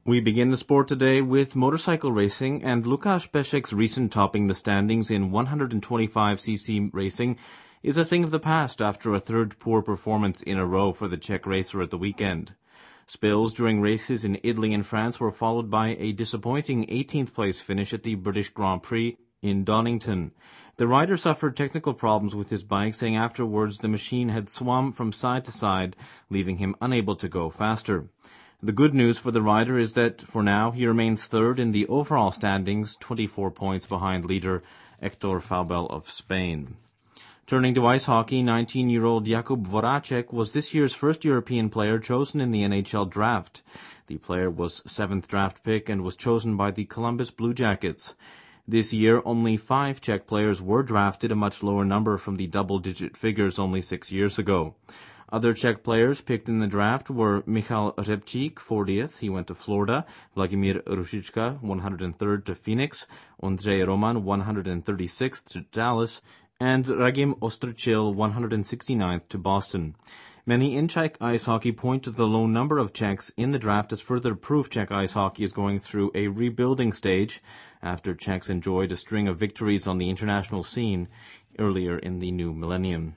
We begin the sport today with motorcycle racing, and Lukáš Pešek's recent topping the standings in 125cc racing is a thing of the past after a third poor performance in a row for the Czech racer at the weekend. Spills during races in Italy and France were followed by a disappointing 18th place finish at the British Grand Prix in Donington. The rider suffered technical problems with his bike, saying afterwards the machine had swum from side to side, leaving him unable to go faster. The good news for the rider is that, for now, he remains third in the overall standings, 24 points behind leader Hector Faubel of Spain. Turning to ice hockey, 19-year-old Jakub Voracek was this year's first European player chosen in the NHL draft. The player was 7th draft pick and was chosen by the Columbus Blue Jackets. This year, only 5 Czech players were drafted, a much lower number from the double-digit figures only 6 years ago. Other Czech players picked in the draft were Michal Řepčík, 40th, he went to Florida, Vladimír Růžička, 103rd to Phoenix, Ondřej Roman, 136th to Dallas, and Radim Ostrčil, 169th to Boston. Many in Czech ice hockey point to the low number of Czechs in the draft as further proof Czech ice hockey is going through a rebuilding stage after Czechs enjoyed a string of victories on the international scene earlier in the new millennium.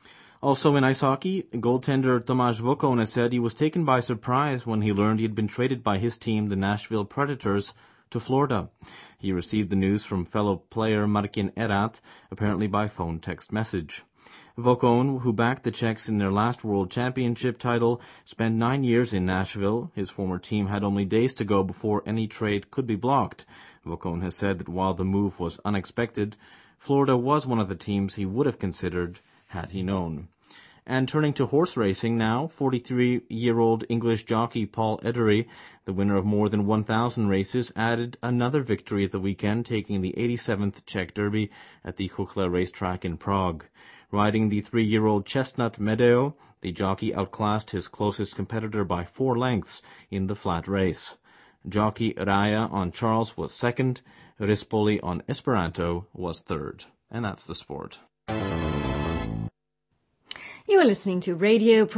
Also in ice hockey, goaltender Tomáš Vokone said he was taken by surprise when he learned he had been traded by his team, the Nashville Predators, to Florida. He received the news from fellow player Martin Erat, apparently by phone text message. Vokone, who backed the Czechs in their last World Championship title, spent 9 years in Nashville. His former team had only days to go before any trade could be blocked. Vokone has said that while the move was unexpected, Florida was one of the teams he would have considered had he known. And turning to horse racing now, 43-year-old English jockey Paul Edery, the winner of more than 1,000 races, added another victory at the weekend, taking the 87th Czech Derby at the Chuchle racetrack in Prague. Riding the 3-year-old Chestnut Medeo, the jockey outclassed his closest competitor by 4 lengths in the flat race. Jockey Raya on Charles was second, Rispoli on Esperanto was third. And that's the sport. You are listening to Radio